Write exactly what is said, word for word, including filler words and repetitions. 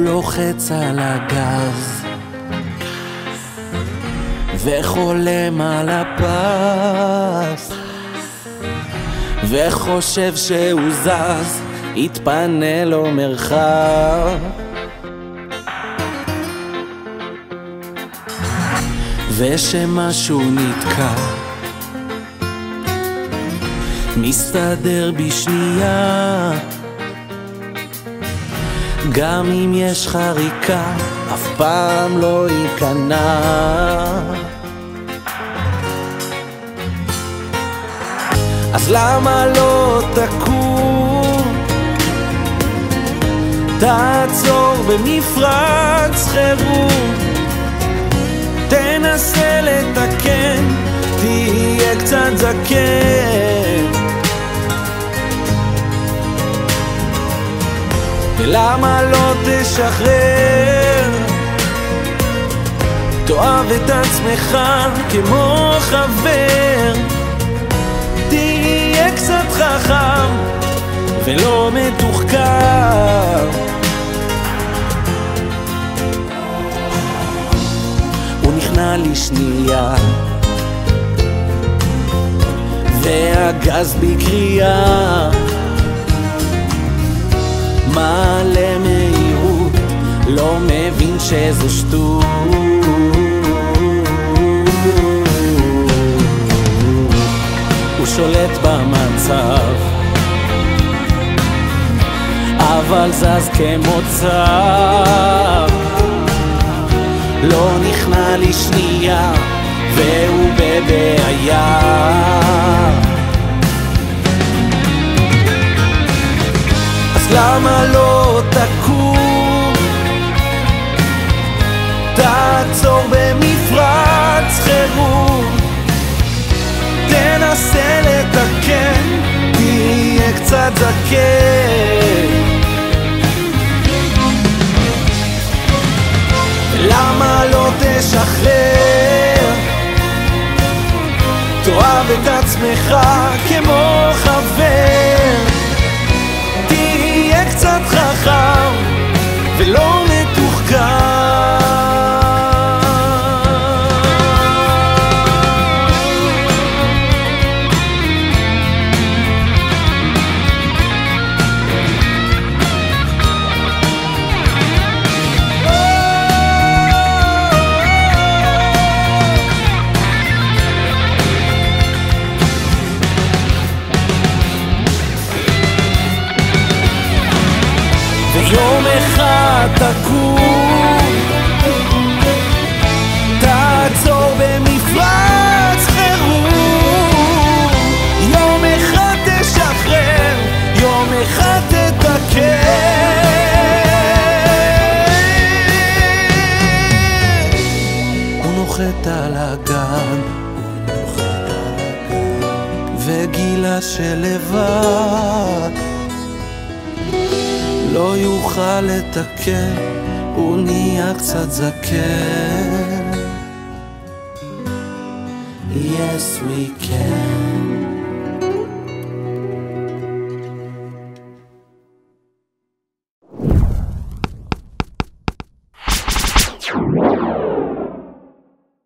לוחץ על הגז וחולם על הפס וחושב שהוא זז, יתפנה לו מרחב, ושמשהו נתקע מסתדר בשנייה, גם אם יש חריקה אף פעם לא ייכנע. אז למה לא תקום, תעצור במפרץ חירום, תנסה לתקן, תהיה קצת זקן. ולמה לא תשחרר, תאהב את עצמך כמו חבר, תהיה קצת חכם ולא מתוחכם. הוא נכנע לי שנייה והגז בקריאה, מעלה מהירות, לא מבין שזו שטות. הוא שולט במצב אבל זז כמו צב, לא נכנע לי שנייה והוא בבעיה. אז למה לא תקום, תעצור במפרץ חירום, תנסה לתקן, תהיה קצת זקן. למה לא תשחרר, תאהב את עצמך כמו חבר, תהיה קצת חכם ולא מתוחכם. ויום אחד תקום, תעצור במפרץ חירום, יום אחד תשחרר, יום אחד תתקן. הוא נוחת על הגן וגילה שלבד לא יוכל לתקן, הוא נהיה קצת זקן. Yes we can.